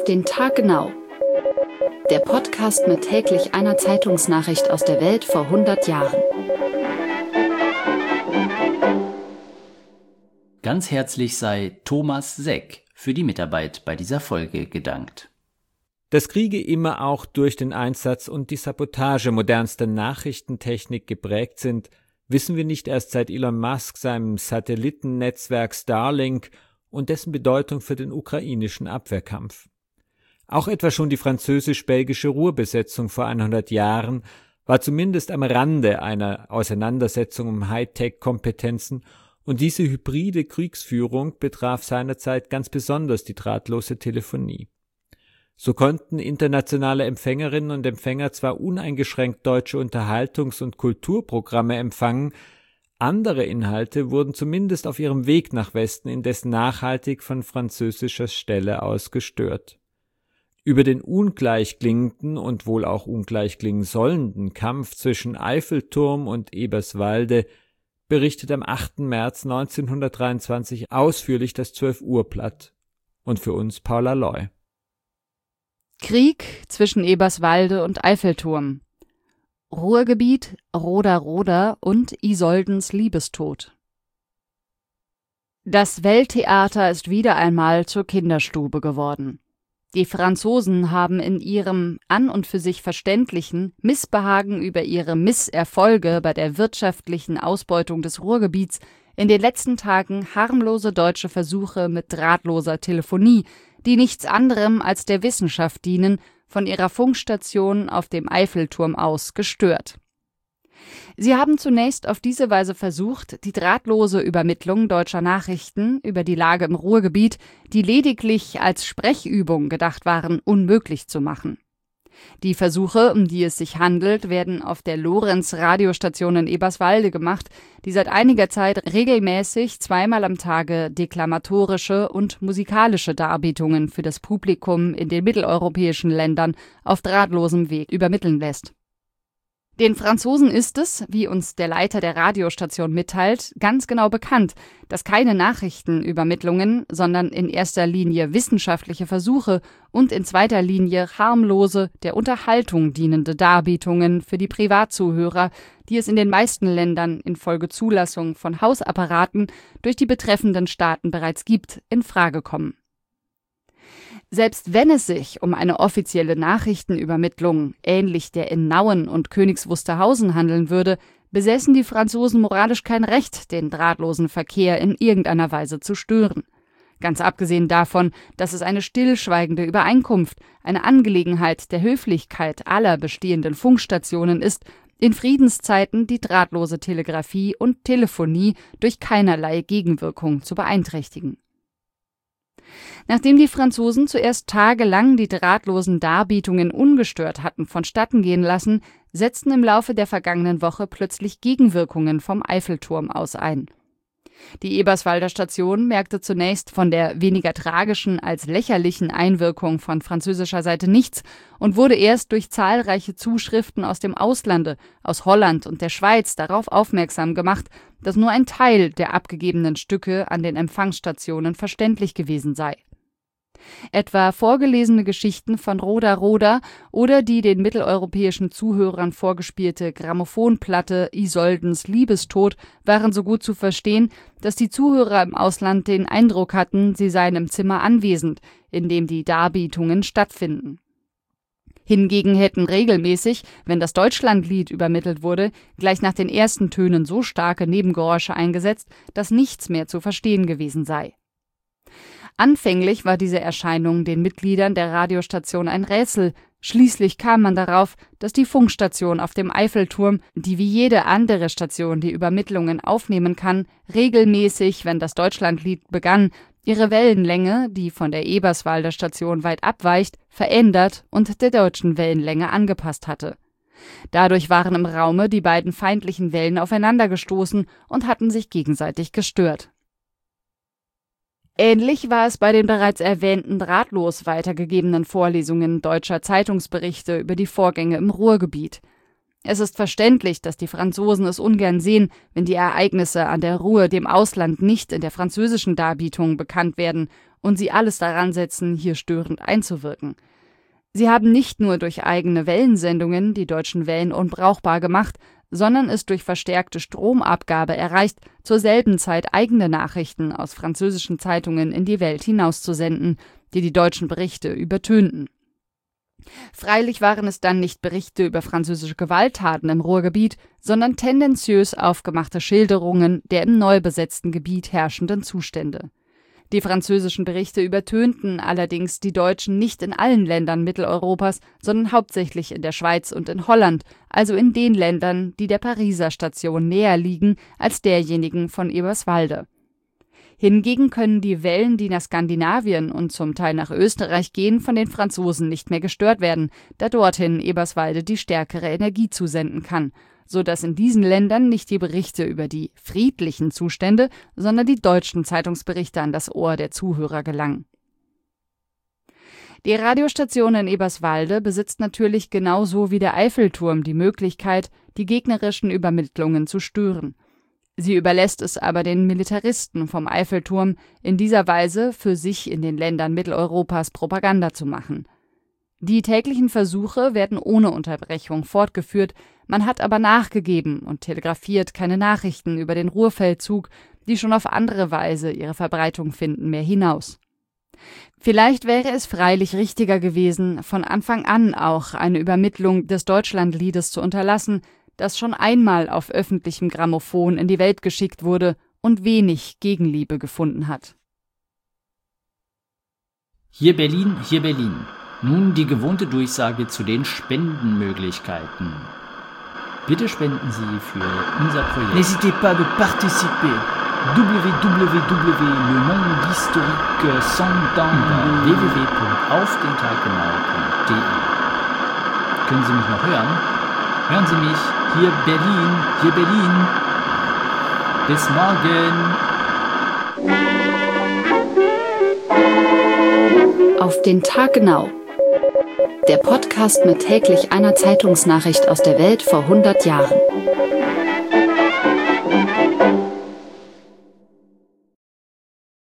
den Tag genau. Der Podcast mit täglich einer Zeitungsnachricht aus der Welt vor 100 Jahren. Ganz herzlich sei Thomas Seck für die Mitarbeit bei dieser Folge gedankt. Dass Kriege immer auch durch den Einsatz und die Sabotage modernster Nachrichtentechnik geprägt sind, wissen wir nicht erst seit Elon Musk seinem Satellitennetzwerk Starlink und dessen Bedeutung für den ukrainischen Abwehrkampf. Auch etwa schon die französisch-belgische Ruhrbesetzung vor 100 Jahren war zumindest am Rande einer Auseinandersetzung um Hightech-Kompetenzen, und diese hybride Kriegsführung betraf seinerzeit ganz besonders die drahtlose Telefonie. So konnten internationale Empfängerinnen und Empfänger zwar uneingeschränkt deutsche Unterhaltungs- und Kulturprogramme empfangen, andere Inhalte wurden zumindest auf ihrem Weg nach Westen indes nachhaltig von französischer Stelle aus gestört. Über den ungleich klingenden und wohl auch ungleich klingen sollenden Kampf zwischen Eiffelturm und Eberswalde berichtet am 8. März 1923 ausführlich das 12-Uhr-Blatt. Und für uns Paula Loy. Krieg zwischen Eberswalde und Eiffelturm. Ruhrgebiet, Roda und Isoldens Liebestod. Das Welttheater ist wieder einmal zur Kinderstube geworden. Die Franzosen haben in ihrem an und für sich verständlichen Missbehagen über ihre Misserfolge bei der wirtschaftlichen Ausbeutung des Ruhrgebiets in den letzten Tagen harmlose deutsche Versuche mit drahtloser Telefonie, die nichts anderem als der Wissenschaft dienen, von ihrer Funkstation auf dem Eiffelturm aus gestört. Sie haben zunächst auf diese Weise versucht, die drahtlose Übermittlung deutscher Nachrichten über die Lage im Ruhrgebiet, die lediglich als Sprechübung gedacht waren, unmöglich zu machen. Die Versuche, um die es sich handelt, werden auf der Lorenz-Radiostation in Eberswalde gemacht, die seit einiger Zeit regelmäßig zweimal am Tage deklamatorische und musikalische Darbietungen für das Publikum in den mitteleuropäischen Ländern auf drahtlosem Weg übermitteln lässt. Den Franzosen ist es, wie uns der Leiter der Radiostation mitteilt, ganz genau bekannt, dass keine Nachrichtenübermittlungen, sondern in erster Linie wissenschaftliche Versuche und in zweiter Linie harmlose, der Unterhaltung dienende Darbietungen für die Privatzuhörer, die es in den meisten Ländern infolge Zulassung von Hausapparaten durch die betreffenden Staaten bereits gibt, in Frage kommen. Selbst wenn es sich um eine offizielle Nachrichtenübermittlung ähnlich der in Nauen und Königs Wusterhausen handeln würde, besäßen die Franzosen moralisch kein Recht, den drahtlosen Verkehr in irgendeiner Weise zu stören. Ganz abgesehen davon, dass es eine stillschweigende Übereinkunft, eine Angelegenheit der Höflichkeit aller bestehenden Funkstationen ist, in Friedenszeiten die drahtlose Telegrafie und Telefonie durch keinerlei Gegenwirkung zu beeinträchtigen. Nachdem die Franzosen zuerst tagelang die drahtlosen Darbietungen ungestört hatten vonstatten gehen lassen, setzten im Laufe der vergangenen Woche plötzlich Gegenwirkungen vom Eiffelturm aus ein. Die Eberswalder Station merkte zunächst von der weniger tragischen als lächerlichen Einwirkung von französischer Seite nichts und wurde erst durch zahlreiche Zuschriften aus dem Auslande, aus Holland und der Schweiz darauf aufmerksam gemacht, dass nur ein Teil der abgegebenen Stücke an den Empfangsstationen verständlich gewesen sei. Etwa vorgelesene Geschichten von Roda oder die den mitteleuropäischen Zuhörern vorgespielte Grammophonplatte Isoldens Liebestod waren so gut zu verstehen, dass die Zuhörer im Ausland den Eindruck hatten, sie seien im Zimmer anwesend, in dem die Darbietungen stattfinden. Hingegen hätten regelmäßig, wenn das Deutschlandlied übermittelt wurde, gleich nach den ersten Tönen so starke Nebengeräusche eingesetzt, dass nichts mehr zu verstehen gewesen sei. Anfänglich war diese Erscheinung den Mitgliedern der Radiostation ein Rätsel. Schließlich kam man darauf, dass die Funkstation auf dem Eiffelturm, die wie jede andere Station die Übermittlungen aufnehmen kann, regelmäßig, wenn das Deutschlandlied begann, ihre Wellenlänge, die von der Eberswalder Station weit abweicht, verändert und der deutschen Wellenlänge angepasst hatte. Dadurch waren im Raume die beiden feindlichen Wellen aufeinandergestoßen und hatten sich gegenseitig gestört. Ähnlich war es bei den bereits erwähnten drahtlos weitergegebenen Vorlesungen deutscher Zeitungsberichte über die Vorgänge im Ruhrgebiet. Es ist verständlich, dass die Franzosen es ungern sehen, wenn die Ereignisse an der Ruhr dem Ausland nicht in der französischen Darbietung bekannt werden und sie alles daran setzen, hier störend einzuwirken. Sie haben nicht nur durch eigene Wellensendungen die deutschen Wellen unbrauchbar gemacht, sondern es durch verstärkte Stromabgabe erreicht, zur selben Zeit eigene Nachrichten aus französischen Zeitungen in die Welt hinauszusenden, die die deutschen Berichte übertönten. Freilich waren es dann nicht Berichte über französische Gewalttaten im Ruhrgebiet, sondern tendenziös aufgemachte Schilderungen der im neu besetzten Gebiet herrschenden Zustände. Die französischen Berichte übertönten allerdings die Deutschen nicht in allen Ländern Mitteleuropas, sondern hauptsächlich in der Schweiz und in Holland, also in den Ländern, die der Pariser Station näher liegen als derjenigen von Eberswalde. Hingegen können die Wellen, die nach Skandinavien und zum Teil nach Österreich gehen, von den Franzosen nicht mehr gestört werden, da dorthin Eberswalde die stärkere Energie zusenden kann, so dass in diesen Ländern nicht die Berichte über die friedlichen Zustände, sondern die deutschen Zeitungsberichte an das Ohr der Zuhörer gelangen. Die Radiostation in Eberswalde besitzt natürlich genauso wie der Eiffelturm die Möglichkeit, die gegnerischen Übermittlungen zu stören. Sie überlässt es aber den Militaristen vom Eiffelturm, in dieser Weise für sich in den Ländern Mitteleuropas Propaganda zu machen. Die täglichen Versuche werden ohne Unterbrechung fortgeführt, man hat aber nachgegeben und telegrafiert keine Nachrichten über den Ruhrfeldzug, die schon auf andere Weise ihre Verbreitung finden, mehr hinaus. Vielleicht wäre es freilich richtiger gewesen, von Anfang an auch eine Übermittlung des Deutschlandliedes zu unterlassen, das schon einmal auf öffentlichem Grammophon in die Welt geschickt wurde und wenig Gegenliebe gefunden hat. Hier Berlin, hier Berlin. Nun die gewohnte Durchsage zu den Spendenmöglichkeiten. Bitte spenden Sie für unser Projekt. N'hésitez pas de participer. www.lemondehistorique www.aufdentaggenau.de. Können Sie mich noch hören? Hören Sie mich. Hier Berlin, hier Berlin. Bis morgen. Auf den Tag genau. Der Podcast mit täglich einer Zeitungsnachricht aus der Welt vor 100 Jahren.